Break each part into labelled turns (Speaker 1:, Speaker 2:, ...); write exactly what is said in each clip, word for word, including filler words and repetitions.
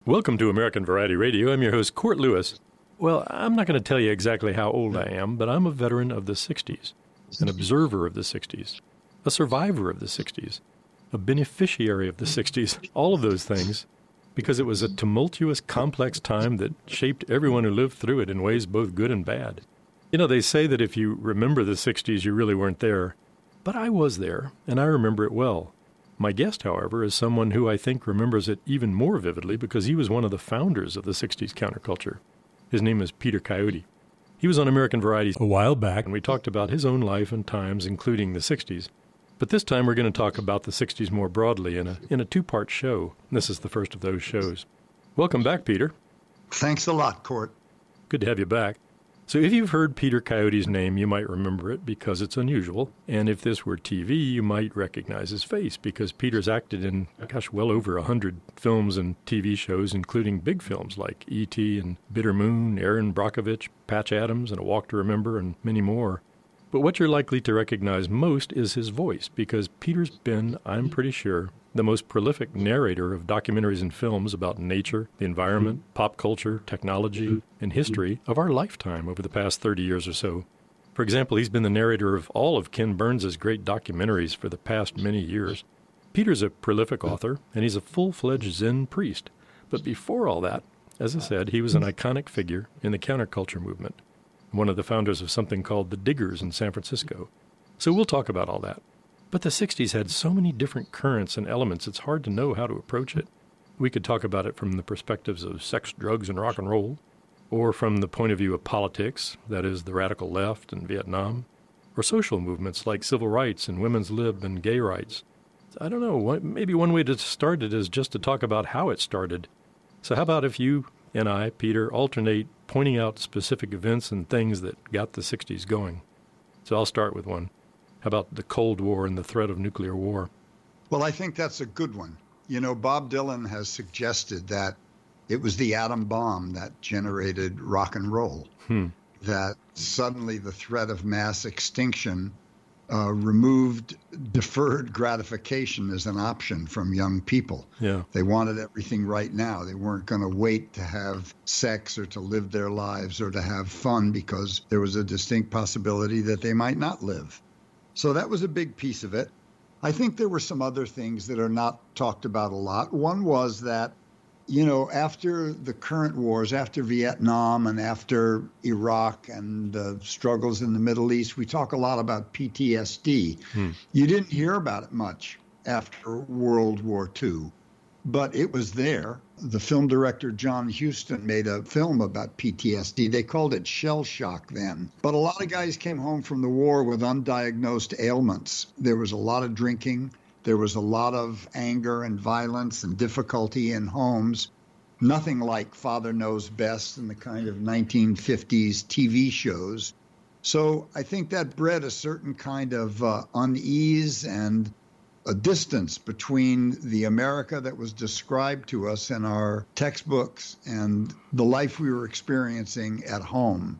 Speaker 1: Welcome to American Variety Radio. I'm your host, Court Lewis. Well, I'm not going to tell you exactly how old I am, but I'm a veteran of the sixties, an observer of the sixties, a survivor of the sixties, a beneficiary of the sixties, all of those things, because it was a tumultuous, complex time that shaped everyone who lived through it in ways both good and bad. You know, they say that if you remember the sixties, you really weren't there, but I was there, and I remember it well. My guest, however, is someone who I think remembers it even more vividly because he was one of the founders of the sixties counterculture. His name is Peter Coyote. He was on American Variety a while back, and we talked about his own life and times, including the sixties. But this time we're going to talk about the sixties more broadly in a in a two-part show. This is the first of those shows. Welcome back, Peter.
Speaker 2: Thanks a lot, Court.
Speaker 1: Good to have you back. So if you've heard Peter Coyote's name, you might remember it because it's unusual. And if this were T V, you might recognize his face because Peter's acted in, gosh, well over a hundred films and T V shows, including big films like E T and Bitter Moon, Erin Brockovich, Patch Adams, and A Walk to Remember, and many more. But what you're likely to recognize most is his voice because Peter's been, I'm pretty sure, the most prolific narrator of documentaries and films about nature, the environment, pop culture, technology, and history of our lifetime over the past thirty years or so. For example, he's been the narrator of all of Ken Burns' great documentaries for the past many years. Peter's a prolific author, and he's a full-fledged Zen priest. But before all that, as I said, he was an iconic figure in the counterculture movement, one of the founders of something called the Diggers in San Francisco. So we'll talk about all that. But the sixties had so many different currents and elements, it's hard to know how to approach it. We could talk about it from the perspectives of sex, drugs, and rock and roll, or from the point of view of politics, that is, the radical left and Vietnam, or social movements like civil rights and women's lib and gay rights. I don't know, maybe one way to start it is just to talk about how it started. So how about if you and I, Peter, alternate pointing out specific events and things that got the sixties going? So I'll start with one. How about the Cold War and the threat of nuclear war?
Speaker 2: Well, I think that's a good one. You know, Bob Dylan has suggested that it was the atom bomb that generated rock and roll,
Speaker 1: Hmm.
Speaker 2: that suddenly the threat of mass extinction uh, removed deferred gratification as an option from young people.
Speaker 1: Yeah.
Speaker 2: They wanted everything right now. They weren't going to wait to have sex or to live their lives or to have fun because there was a distinct possibility that they might not live. So that was a big piece of it. I think there were some other things that are not talked about a lot. One was that, you know, after the current wars, after Vietnam and after Iraq and the struggles in the Middle East, we talk a lot about P T S D.
Speaker 1: Hmm.
Speaker 2: You didn't hear about it much after World War Two, but it was there. The film director John Huston made a film about P T S D. They called it shell shock then. But a lot of guys came home from the war with undiagnosed ailments. There was a lot of drinking. There was a lot of anger and violence and difficulty in homes. Nothing like Father Knows Best and the kind of nineteen fifties T V shows. So I think that bred a certain kind of uh, unease and a distance between the America that was described to us in our textbooks and the life we were experiencing at home.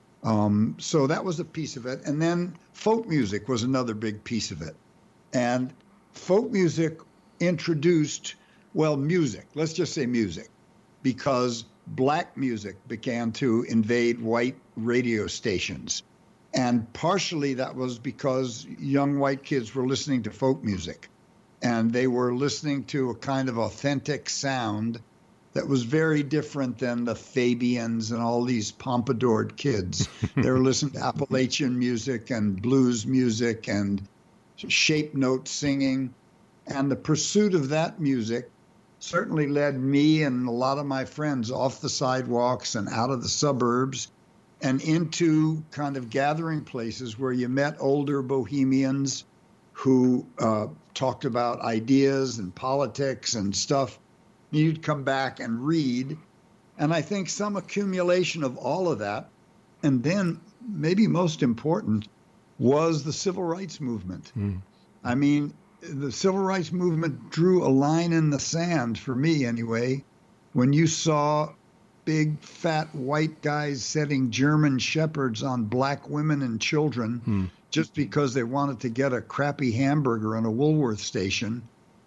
Speaker 2: Um, so that was a piece of it. And then folk music was another big piece of it. And folk music introduced, well, music, let's just say music, because black music began to invade white radio stations. And partially that was because young white kids were listening to folk music, and they were listening to a kind of authentic sound that was very different than the Fabians and all these pompadoured kids. They were listening to Appalachian music and blues music and shape note singing. And the pursuit of that music certainly led me and a lot of my friends off the sidewalks and out of the suburbs and into kind of gathering places where you met older bohemians who uh, talked about ideas and politics and stuff. You'd come back and read. And I think some accumulation of all of that, and then maybe most important, was the civil rights movement. Mm. I mean, the civil rights movement drew a line in the sand, for me anyway, when you saw big, fat, white guys setting German shepherds on black women and children hmm. just because they wanted to get a crappy hamburger in a Woolworth station.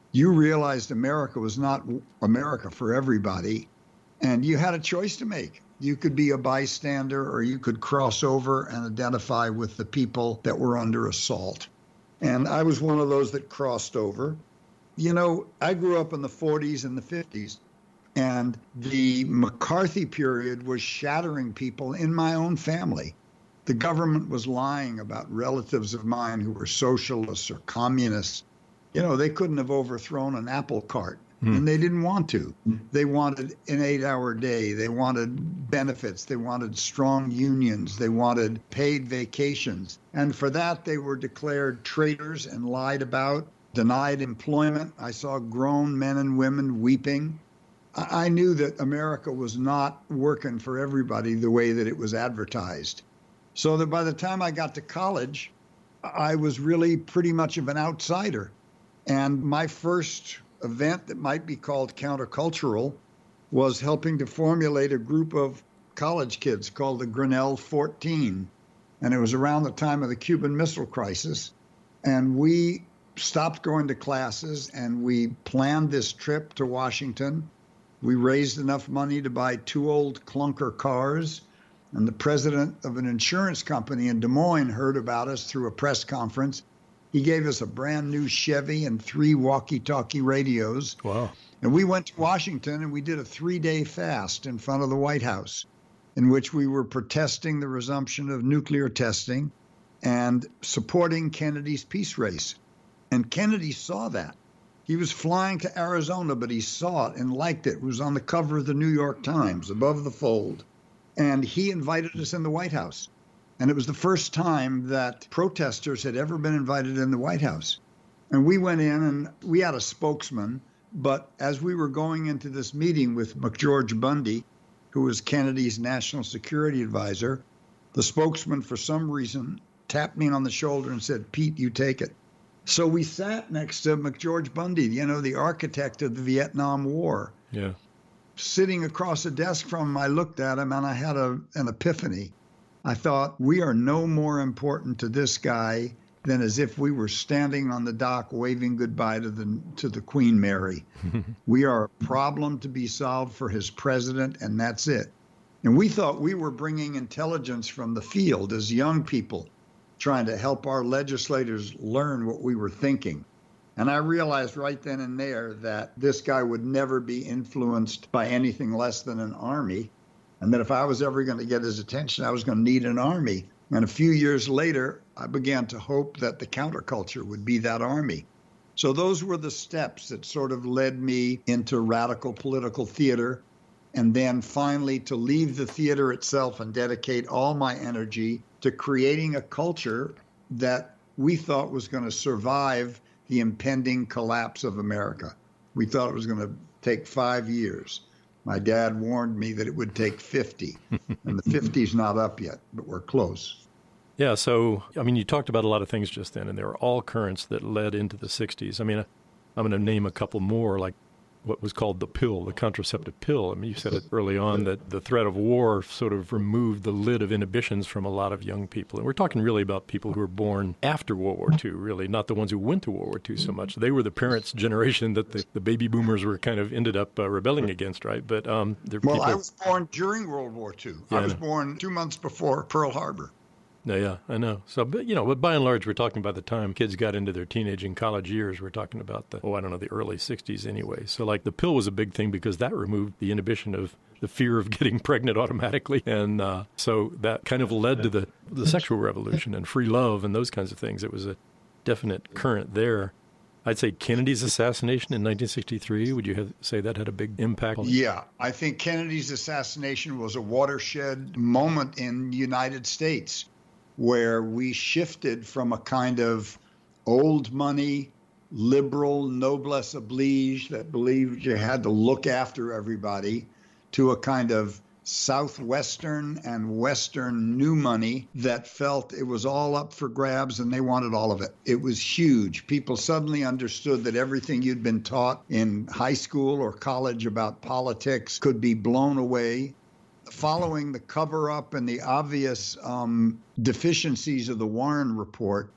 Speaker 2: you realized America was not America for everybody, and you had a choice to make. You could be a bystander, or you could cross over and identify with the people that were under assault. And I was one of those that crossed over. You know, I grew up in the forties and the fifties, and the McCarthy period was shattering people in my own family. The government was lying about relatives of mine who were socialists or communists. You know, they couldn't have overthrown an apple cart, hmm. and they didn't want to. They wanted an eight-hour day. They wanted benefits. They wanted strong unions. They wanted paid vacations. And for that, they were declared traitors and lied about, denied employment. I saw grown men and women weeping. I knew that America was not working for everybody the way that it was advertised. So that by the time I got to college, I was really pretty much of an outsider. And my first event that might be called countercultural was helping to formulate a group of college kids called the Grinnell fourteen. And it was around the time of the Cuban Missile Crisis. And we stopped going to classes and we planned this trip to Washington. We raised enough money to buy two old clunker cars. And the president of an insurance company in Des Moines heard about us through a press conference. He gave us a brand new Chevy and three walkie-talkie radios.
Speaker 1: Wow.
Speaker 2: And we went to Washington and we did a three-day fast in front of the White House, in which we were protesting the resumption of nuclear testing and supporting Kennedy's peace race. And Kennedy saw that. He was flying to Arizona, but he saw it and liked it. It was on the cover of the New York Times, above the fold. And he invited us in the White House. And it was the first time that protesters had ever been invited in the White House. And we went in and we had a spokesman. But as we were going into this meeting with McGeorge Bundy, who was Kennedy's national security advisor, the spokesman, for some reason, tapped me on the shoulder and said, "Pete, you take it." So we sat next to McGeorge Bundy, you know, the architect of the Vietnam War.
Speaker 1: Yeah.
Speaker 2: Sitting across the desk from him, I looked at him and I had a, an epiphany. I thought, we are no more important to this guy than as if we were standing on the dock waving goodbye to the to the Queen Mary. We are a problem to be solved for his president, and that's it. And we thought we were bringing intelligence from the field as young people, trying to help our legislators learn what we were thinking. And I realized right then and there that this guy would never be influenced by anything less than an army, and that if I was ever going to get his attention, I was going to need an army. And a few years later, I began to hope that the counterculture would be that army. So those were the steps that sort of led me into radical political theater, and then finally to leave the theater itself and dedicate all my energy to creating a culture that we thought was going to survive the impending collapse of America. We thought it was going to take five years. My dad warned me that it would take fifty, and the fifty's not up yet, but we're close.
Speaker 1: Yeah, so, I mean, you talked about a lot of things just then, and there were all currents that led into the sixties. I mean, I'm going to name a couple more, like what was called the pill, the contraceptive pill. I mean, you said it early on that the threat of war sort of removed the lid of inhibitions from a lot of young people. And we're talking really about people who were born after World War Two, really, not the ones who went to World War Two so much. They were the parents' generation that the, the baby boomers were kind of ended up uh, rebelling against, right? But um, there
Speaker 2: Well,
Speaker 1: people...
Speaker 2: I was born during World War Two.
Speaker 1: Yeah,
Speaker 2: I was
Speaker 1: I
Speaker 2: born two months before Pearl Harbor.
Speaker 1: Yeah, yeah, I know. So, but, you know, but by and large, we're talking about the time kids got into their teenage and college years. We're talking about the, oh, I don't know, the early sixties anyway. So, like, the pill was a big thing because that removed the inhibition of the fear of getting pregnant automatically. And uh, so that kind of led to the, the sexual revolution and free love and those kinds of things. It was a definite current there. I'd say Kennedy's assassination in nineteen sixty-three, would you have, say that had a big impact?
Speaker 2: Yeah, I think Kennedy's assassination was a watershed moment in the United States, where we shifted from a kind of old money, liberal noblesse oblige that believed you had to look after everybody, to a kind of Southwestern and Western new money that felt it was all up for grabs and they wanted all of it. It was huge. People suddenly understood that everything you'd been taught in high school or college about politics could be blown away. Following the cover-up and the obvious um, deficiencies of the Warren report,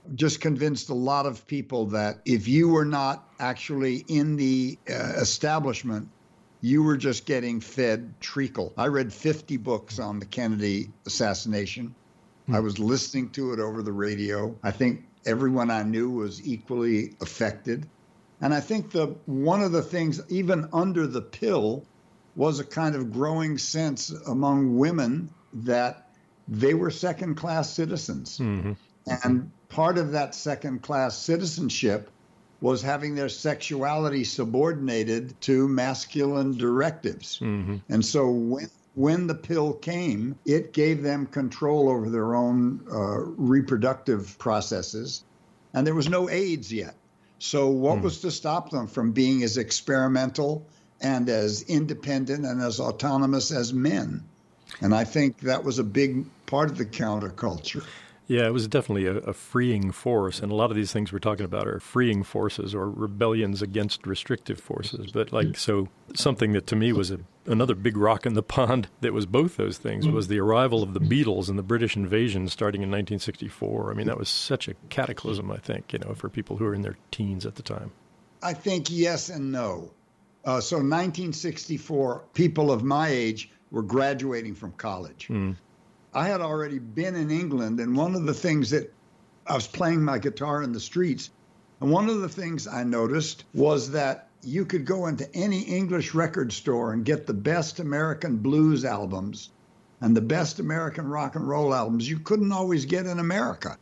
Speaker 2: just convinced a lot of people that if you were not actually in the uh, establishment, you were just getting fed treacle. I read fifty books on the Kennedy assassination. Hmm. I was listening to it over the radio. I think everyone I knew was equally affected. And I think the one of the things, even under the pill, was a kind of growing sense among women that they were second-class citizens. Mm-hmm. And part of that second-class citizenship was having their sexuality subordinated to masculine directives. Mm-hmm. And so when when the pill came, it gave them control over their own uh, reproductive processes. And there was no AIDS yet. So what mm. was to stop them from being as experimental and as independent and as autonomous as men? And I think that was a big part of the counterculture.
Speaker 1: Yeah, it was definitely a, a freeing force, and a lot of these things we're talking about are freeing forces or rebellions against restrictive forces. But like, so something that to me was a, another big rock in the pond that was both those things was the arrival of the Beatles and the British invasion starting in nineteen sixty-four. I mean, that was such a cataclysm, I think, you know, for people who were in their teens at the time.
Speaker 2: I think yes and no. Uh, so nineteen sixty-four, people of my age were graduating from college. Mm. I had already been in England, and one of the things that I was playing my guitar in the streets, and one of the things I noticed was that you could go into any English record store and get the best American blues albums and the best American rock and roll albums you couldn't always get in America.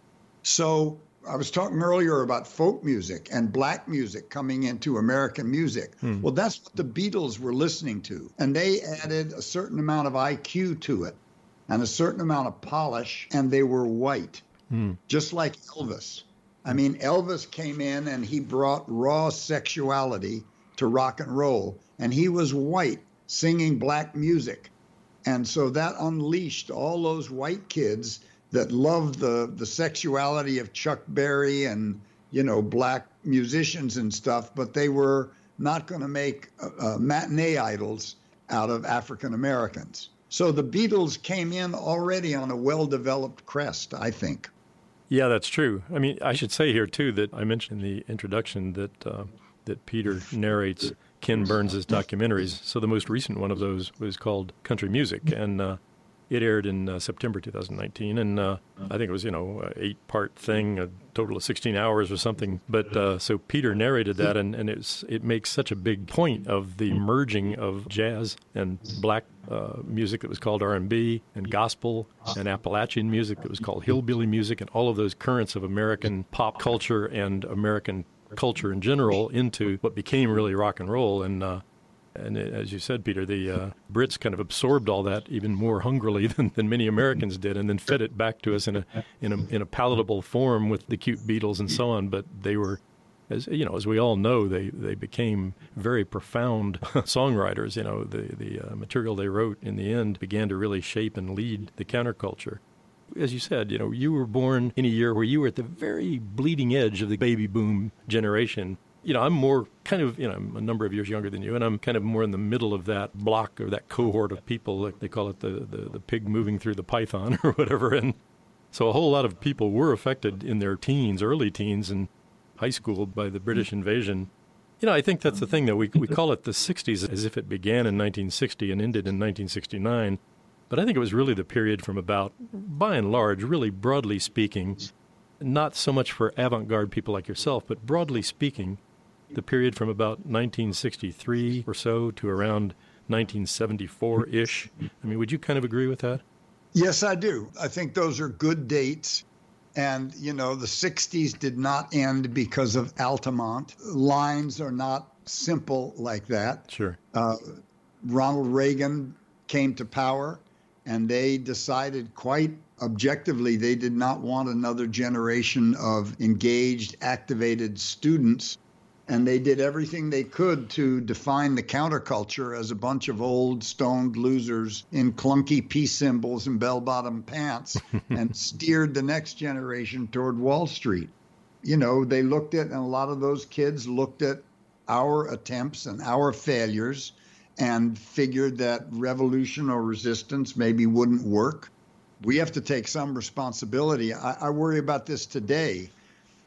Speaker 2: So I was talking earlier about folk music and black music coming into American music. Hmm. Well, that's what the Beatles were listening to, and they added a certain amount of I Q to it and a certain amount of polish, and they were white, mm. just like Elvis. I mean, Elvis came in and he brought raw sexuality to rock and roll, and he was white, singing black music. And so that unleashed all those white kids that loved the, the sexuality of Chuck Berry and, you know, black musicians and stuff, but they were not going to make uh, uh, matinee idols out of African Americans. So the Beatles came in already on a well-developed crest, I think.
Speaker 1: Yeah, that's true. I mean, I should say here, too, that I mentioned in the introduction that uh, that Peter narrates Ken Burns' documentaries. So the most recent one of those was called Country Music, and uh, it aired in uh, September two thousand nineteen, and uh, I think it was, you know, an eight-part thing, a total of sixteen hours or something. But uh, so Peter narrated that, and, and it's, it makes such a big point of the merging of jazz and black uh, music that was called R and B, and gospel, and Appalachian music that was called hillbilly music, and all of those currents of American pop culture and American culture in general into what became really rock and roll. And uh, And it, as you said, Peter, the uh, Brits kind of absorbed all that even more hungrily than, than many Americans did, and then fed it back to us in a in a in a palatable form with the cute Beatles and so on. But they were, as you know, as we all know, they, they became very profound songwriters. You know, the the uh, material they wrote in the end began to really shape and lead the counterculture. As you said, you know, you were born in a year where you were at the very bleeding edge of the baby boom generation. You know, I'm more kind of, you know, I'm a number of years younger than you, and I'm kind of more in the middle of that block or that cohort of people. Like they call it the, the, the pig moving through the python or whatever. And so a whole lot of people were affected in their teens, early teens, and high school by the British invasion. You know, I think that's the thing, though. We, we call it the sixties as if it began in nineteen sixty and ended in nineteen sixty-nine. But I think it was really the period from about, by and large, really broadly speaking, not so much for avant-garde people like yourself, but broadly speaking, the period from about nineteen sixty-three or so to around nineteen seventy-four-ish. I mean, would you kind of agree with that?
Speaker 2: Yes, I do. I think those are good dates. And, you know, the sixties did not end because of Altamont. Lines are not simple like that.
Speaker 1: Sure.
Speaker 2: Uh, Ronald Reagan came to power, and they decided quite objectively they did not want another generation of engaged, activated students. And they did everything they could to define the counterculture as a bunch of old stoned losers in clunky peace symbols and bell-bottom pants and steered the next generation toward Wall Street. You know, they looked at, and a lot of those kids looked at our attempts and our failures and figured that revolution or resistance maybe wouldn't work. We have to take some responsibility. I, I worry about this today.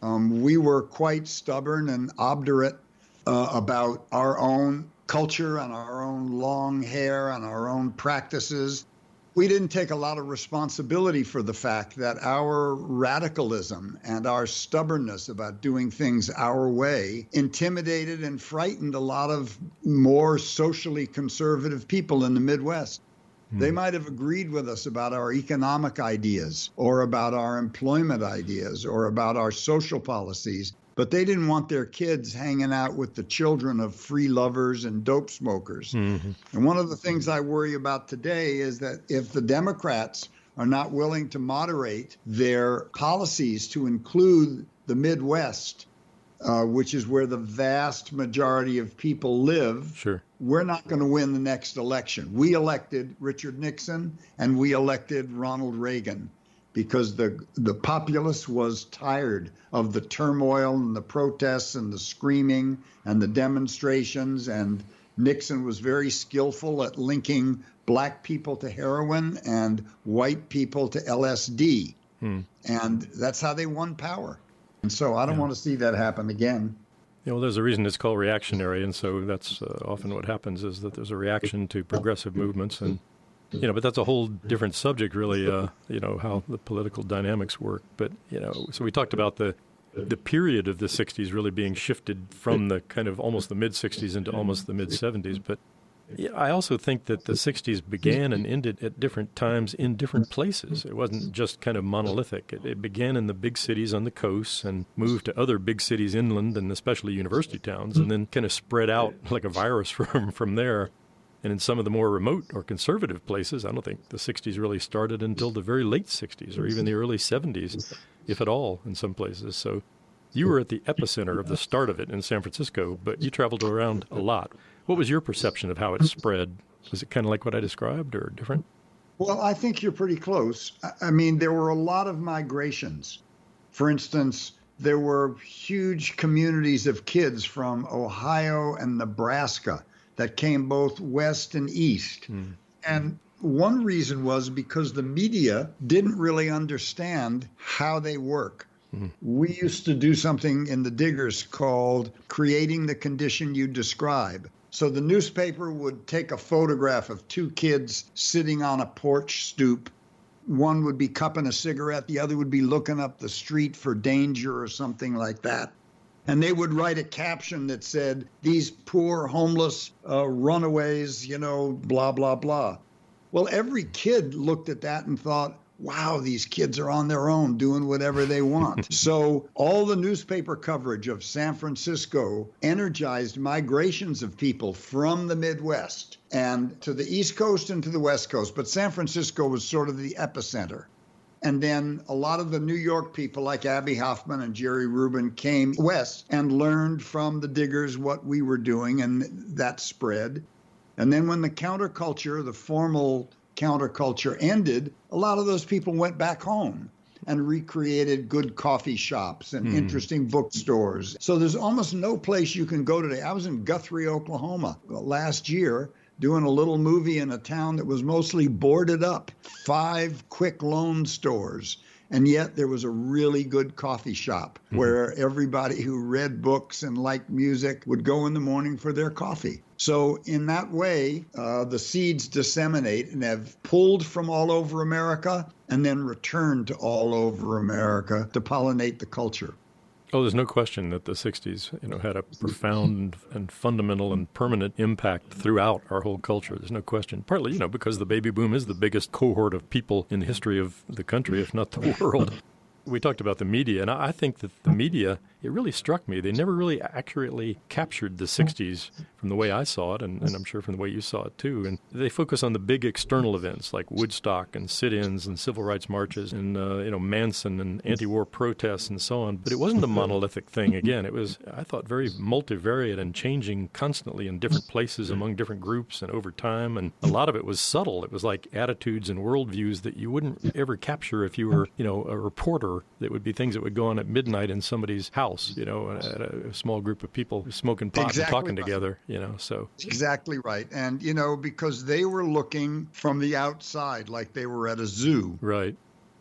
Speaker 2: Um, we were quite stubborn and obdurate uh, about our own culture and our own long hair and our own practices. We didn't take a lot of responsibility for the fact that our radicalism and our stubbornness about doing things our way intimidated and frightened a lot of more socially conservative people in the Midwest. Hmm. They might have agreed with us about our economic ideas or about our employment ideas or about our social policies, but they didn't want their kids hanging out with the children of free lovers and dope smokers. Mm-hmm. And one of the things I worry about today is that if the Democrats are not willing to moderate their policies to include the Midwest, uh, which is where the vast majority of people live,
Speaker 1: sure,
Speaker 2: we're not going to win the next election. We elected Richard Nixon and we elected Ronald Reagan, because the the populace was tired of the turmoil and the protests and the screaming and the demonstrations. And Nixon was very skillful at linking black people to heroin and white people to L S D. Hmm. And that's how they won power. And so I don't yeah. want to see that happen again.
Speaker 1: Yeah, well, there's a reason it's called reactionary. And so that's uh, often what happens, is that there's a reaction to progressive movements. And You know, but that's a whole different subject, really, uh, you know, how the political dynamics work. But, you know, so we talked about the the period of the sixties really being shifted from the kind of almost the mid-sixties into almost the mid-seventies. But yeah, I also think that the sixties began and ended at different times in different places. It wasn't just kind of monolithic. It, it began in the big cities on the coasts and moved to other big cities inland, and especially university towns, and then kind of spread out like a virus from, from there. And in some of the more remote or conservative places, I don't think the sixties really started until the very late sixties or even the early seventies, if at all, in some places. So you were at the epicenter of the start of it in San Francisco, but you traveled around a lot. What was your perception of how it spread? Was it kind of like what I described or different?
Speaker 2: Well, I think you're pretty close. I mean, there were a lot of migrations. For instance, there were huge communities of kids from Ohio and Nebraska that came both west and east. Mm. And one reason was because the media didn't really understand how they work. Mm. We used to do something in the Diggers called creating the condition you describe. So the newspaper would take a photograph of two kids sitting on a porch stoop. One would be cupping a cigarette, the other would be looking up the street for danger or something like that. And they would write a caption that said, these poor homeless uh, runaways, you know, blah, blah, blah. Well, every kid looked at that and thought, wow, these kids are on their own doing whatever they want. So all the newspaper coverage of San Francisco energized migrations of people from the Midwest and to the East Coast and to the West Coast. But San Francisco was sort of the epicenter. And then a lot of the New York people like Abby Hoffman and Jerry Rubin came west and learned from the Diggers what we were doing, and that spread. And then when the counterculture, the formal counterculture ended, a lot of those people went back home and recreated good coffee shops and mm. interesting bookstores. So there's almost no place you can go today. I was in Guthrie, Oklahoma last year, doing a little movie in a town that was mostly boarded up, five quick loan stores. And yet there was a really good coffee shop mm-hmm. where everybody who read books and liked music would go in the morning for their coffee. So in that way, uh, the seeds disseminate and have pulled from all over America and then returned to all over America to pollinate the culture.
Speaker 1: Oh, there's no question that the sixties, you know, had a profound and fundamental and permanent impact throughout our whole culture. There's no question. Partly, you know, because the baby boom is the biggest cohort of people in the history of the country, if not the world. We talked about the media, and I think that the media, it really struck me. They never really accurately captured the sixties from the way I saw it, and, and I'm sure from the way you saw it too. And they focus on the big external events like Woodstock and sit-ins and civil rights marches and, uh, you know, Manson and anti-war protests and so on. But it wasn't a monolithic thing. Again, it was, I thought, very multivariate and changing constantly in different places among different groups and over time. And a lot of it was subtle. It was like attitudes and worldviews that you wouldn't ever capture if you were, you know, a reporter. That would be things that would go on at midnight in somebody's house, you know, at a, a small group of people smoking pot exactly and talking right. together, you know, so.
Speaker 2: Exactly right. And, you know, because they were looking from the outside like they were at a zoo.
Speaker 1: Right.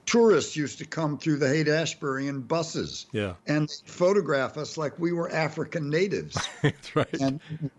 Speaker 2: tourists used to come through the Haight-Ashbury in buses.
Speaker 1: Yeah.
Speaker 2: And photograph us like we were African natives.
Speaker 1: That's right.
Speaker 2: And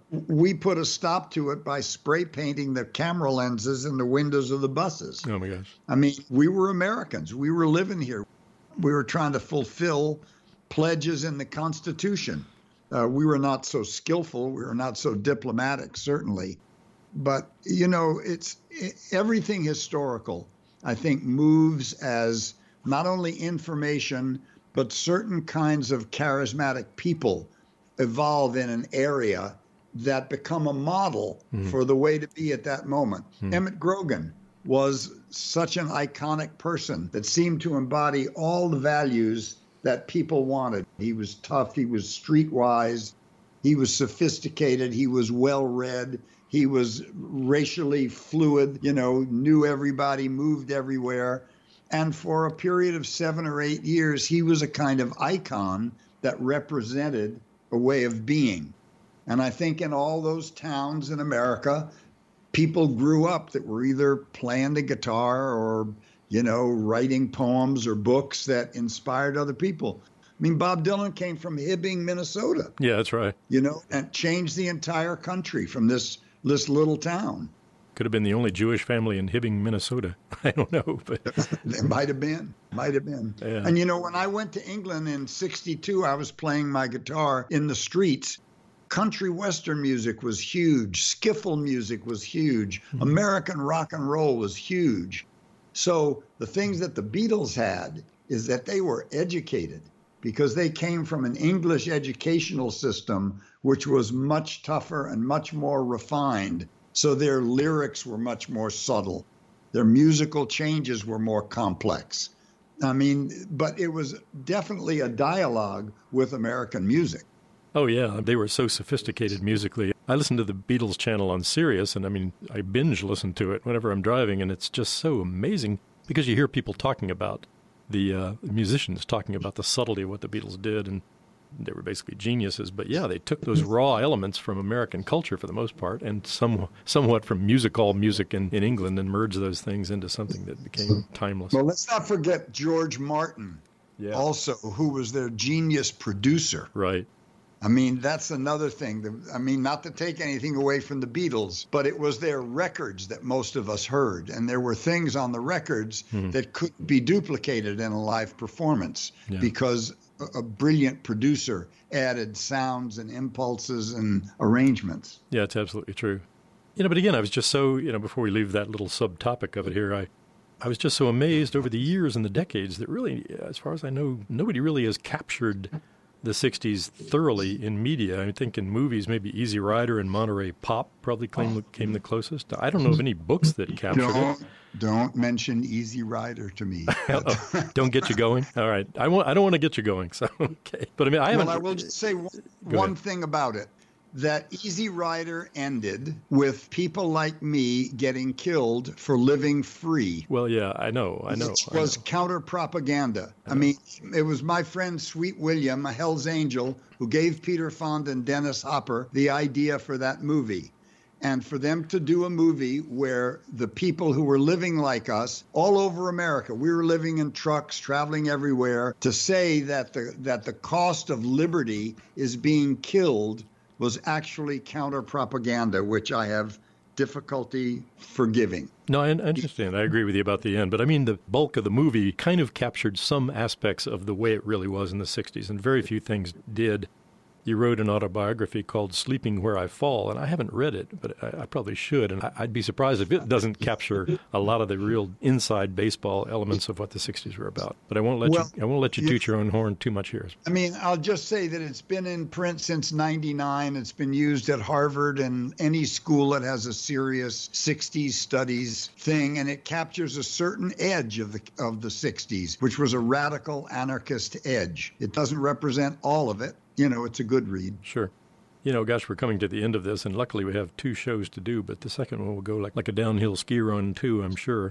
Speaker 2: we put a stop to it by spray painting the camera lenses in the windows of the buses.
Speaker 1: Oh, my gosh.
Speaker 2: I mean, we were Americans. We were living here. We were trying to fulfill pledges in the Constitution. Uh, we were not so skillful. We were not so diplomatic, certainly. But, you know, it's it, everything historical, I think, moves as not only information, but certain kinds of charismatic people evolve in an area that become a model mm-hmm. for the way to be at that moment. Mm-hmm. Emmett Grogan was such an iconic person that seemed to embody all the values that people wanted. He was tough. He was streetwise. He was sophisticated. He was well-read. He was racially fluid, you know, knew everybody, moved everywhere. And for a period of seven or eight years, he was a kind of icon that represented a way of being. And I think in all those towns in America, people grew up that were either playing the guitar or, you know, writing poems or books that inspired other people. I mean, Bob Dylan came from Hibbing, Minnesota.
Speaker 1: Yeah, that's right.
Speaker 2: You know, and changed the entire country from this this little town.
Speaker 1: Could have been the only Jewish family in Hibbing, Minnesota. I don't know, but
Speaker 2: it might have been. Might have been.
Speaker 1: Yeah.
Speaker 2: And you know, when I went to England in sixty-two, I was playing my guitar in the streets. Country Western music was huge. Skiffle music was huge. Mm-hmm. American rock and roll was huge. So the things that the Beatles had is that they were educated because they came from an English educational system, which was much tougher and much more refined. So their lyrics were much more subtle. Their musical changes were more complex. I mean, but it was definitely a dialogue with American music.
Speaker 1: Oh, yeah. They were so sophisticated musically. I listen to the Beatles channel on Sirius, and I mean, I binge listen to it whenever I'm driving, and it's just so amazing because you hear people talking about the uh, musicians talking about the subtlety of what the Beatles did, and they were basically geniuses. But yeah, they took those raw elements from American culture for the most part, and some, somewhat from music hall music in, in England, and merged those things into something that became timeless.
Speaker 2: Well, let's not forget George Martin,
Speaker 1: yeah.
Speaker 2: also, who was their genius producer.
Speaker 1: Right.
Speaker 2: I mean, that's another thing. I mean, not to take anything away from the Beatles, but it was their records that most of us heard. And there were things on the records mm-hmm. that couldn't be duplicated in a live performance yeah. because a, a brilliant producer added sounds and impulses and arrangements.
Speaker 1: Yeah, it's absolutely true. You know, but again, I was just so, you know, before we leave that little subtopic of it here, I, I was just so amazed over the years and the decades that really, as far as I know, nobody really has captured the sixties thoroughly in media. I think in movies, maybe Easy Rider and Monterey Pop probably came, came the closest. I don't know of any books that captured
Speaker 2: don't,
Speaker 1: it.
Speaker 2: Don't mention Easy Rider to me.
Speaker 1: oh, don't get you going? All right. I, want, I don't want to get you going. So, okay. But I mean, I haven't.
Speaker 2: Well, I will just say one, one thing about it. That Easy Rider ended with people like me getting killed for living free.
Speaker 1: Well, yeah, I know, I know.
Speaker 2: Which was counter propaganda. I, I mean, it was my friend Sweet William, a Hell's Angel, who gave Peter Fonda and Dennis Hopper the idea for that movie. And for them to do a movie where the people who were living like us all over America, we were living in trucks, traveling everywhere, to say that the that the cost of liberty is being killed was actually counter-propaganda, which I have difficulty forgiving.
Speaker 1: No, I understand. I agree with you about the end. But I mean, the bulk of the movie kind of captured some aspects of the way it really was in the sixties, and very few things did. You wrote an autobiography called Sleeping Where I Fall, and I haven't read it, but I, I probably should. And I, I'd be surprised if it doesn't capture a lot of the real inside baseball elements of what the sixties were about. But I won't let well, you. I won't let you toot you, your own horn too much here.
Speaker 2: I mean, I'll just say that it's been in print since ninety-nine. It's been used at Harvard and any school that has a serious sixties studies thing, and it captures a certain edge of the of the sixties, which was a radical anarchist edge. It doesn't represent all of it. You know, it's a good read.
Speaker 1: Sure. You know, gosh, we're coming to the end of this, and luckily we have two shows to do, but the second one will go like, like a downhill ski run, too, I'm sure.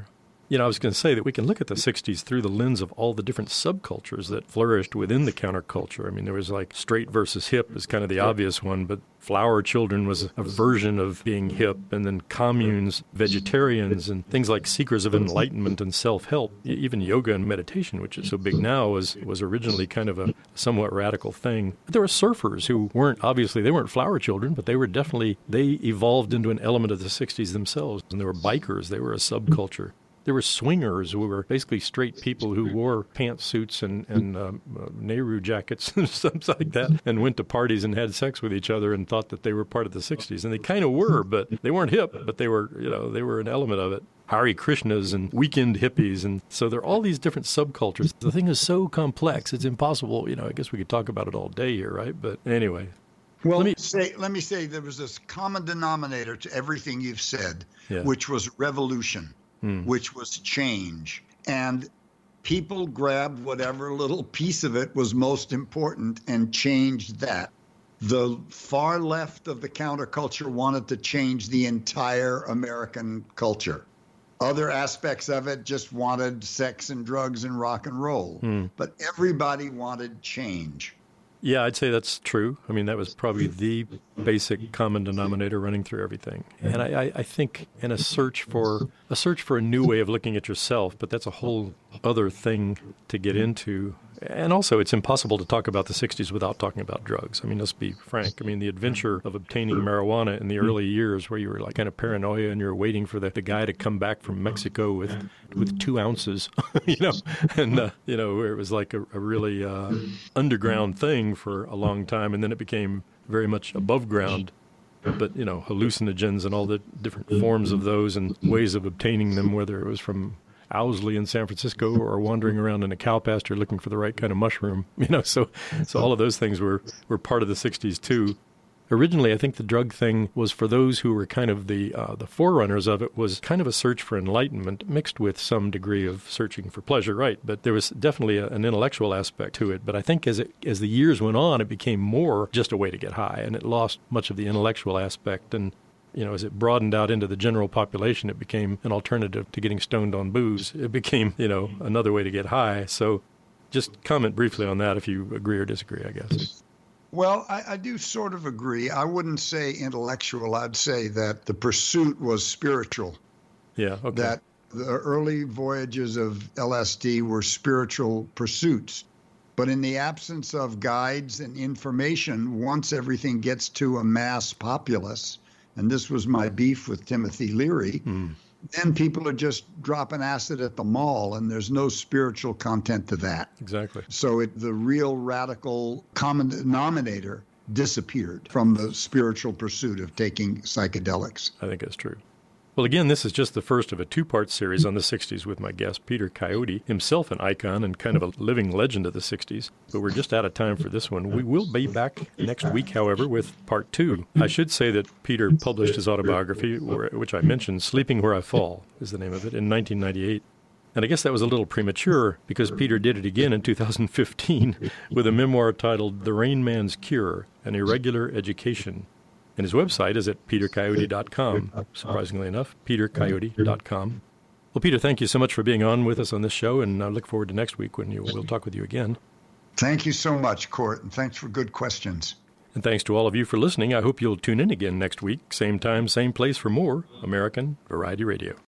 Speaker 1: You know, I was going to say that we can look at the sixties through the lens of all the different subcultures that flourished within the counterculture. I mean, there was like straight versus hip is kind of the obvious one, but flower children was a version of being hip, and then communes, vegetarians, and things like seekers of enlightenment and self-help. Even yoga and meditation, which is so big now, was, was originally kind of a somewhat radical thing. But there were surfers who weren't, obviously, they weren't flower children, but they were definitely, they evolved into an element of the sixties themselves. And there were bikers, they were a subculture. There were swingers who were basically straight people who wore pantsuits and, and um, uh, Nehru jackets and stuff like that and went to parties and had sex with each other and thought that they were part of the sixties. And they kind of were, but they weren't hip, but they were, you know, they were an element of it. Hare Krishnas and weekend hippies. And so there are all these different subcultures. The thing is so complex, it's impossible. You know, I guess we could talk about it all day here, right? But anyway.
Speaker 2: Well, let me say, let me say there was this common denominator to everything you've said, yeah. which was revolution. Hmm. Which was change. And people grabbed whatever little piece of it was most important and changed that. The far left of the counterculture wanted to change the entire American culture. Other aspects of it just wanted sex and drugs and rock and roll. Hmm. But everybody wanted change.
Speaker 1: Yeah, I'd say that's true. I mean, that was probably the basic common denominator running through everything. And I, I think in a search for a search for a new way of looking at yourself, but that's a whole other thing to get into. And also, it's impossible to talk about the sixties without talking about drugs. I mean, let's be frank. I mean, the adventure of obtaining marijuana in the early years where you were like kind of paranoia and you're waiting for the, the guy to come back from Mexico with with two ounces, you know, and, uh, you know, where it was like a, a really uh, underground thing for a long time. And then it became very much above ground. But, you know, hallucinogens and all the different forms of those and ways of obtaining them, whether it was from Owsley in San Francisco or wandering around in a cow pasture looking for the right kind of mushroom, you know, so so all of those things were, were part of the sixties too. Originally, I think the drug thing was for those who were kind of the uh, the forerunners of it, was kind of a search for enlightenment mixed with some degree of searching for pleasure, right? But there was definitely a, an intellectual aspect to it. But I think as it, as the years went on, it became more just a way to get high, and it lost much of the intellectual aspect. And you know, as it broadened out into the general population, it became an alternative to getting stoned on booze. It became, you know, another way to get high. So just comment briefly on that if you agree or disagree, I guess.
Speaker 2: Well, I, I do sort of agree. I wouldn't say intellectual. I'd say that the pursuit was spiritual.
Speaker 1: Yeah, okay.
Speaker 2: That the early voyages of L S D were spiritual pursuits. But in the absence of guides and information, once everything gets to a mass populace, and this was my beef with Timothy Leary, mm. then people are just dropping acid at the mall, and there's no spiritual content to that.
Speaker 1: Exactly.
Speaker 2: So it, the real radical common denominator disappeared from the spiritual pursuit of taking psychedelics.
Speaker 1: I think that's true. Well, again, this is just the first of a two-part series on the sixties with my guest, Peter Coyote, himself an icon and kind of a living legend of the sixties. But we're just out of time for this one. We will be back next week, however, with part two. I should say that Peter published his autobiography, which I mentioned, Sleeping Where I Fall is the name of it, in nineteen ninety-eight. And I guess that was a little premature because Peter did it again in two thousand fifteen with a memoir titled The Rain Man's Cure, An Irregular Education. And his website is at peter coyote dot com, surprisingly enough, peter coyote dot com. Well, Peter, thank you so much for being on with us on this show, and I look forward to next week when you, we'll talk with you again.
Speaker 2: Thank you so much, Court, and thanks for good questions.
Speaker 1: And thanks to all of you for listening. I hope you'll tune in again next week, same time, same place for more American Variety Radio.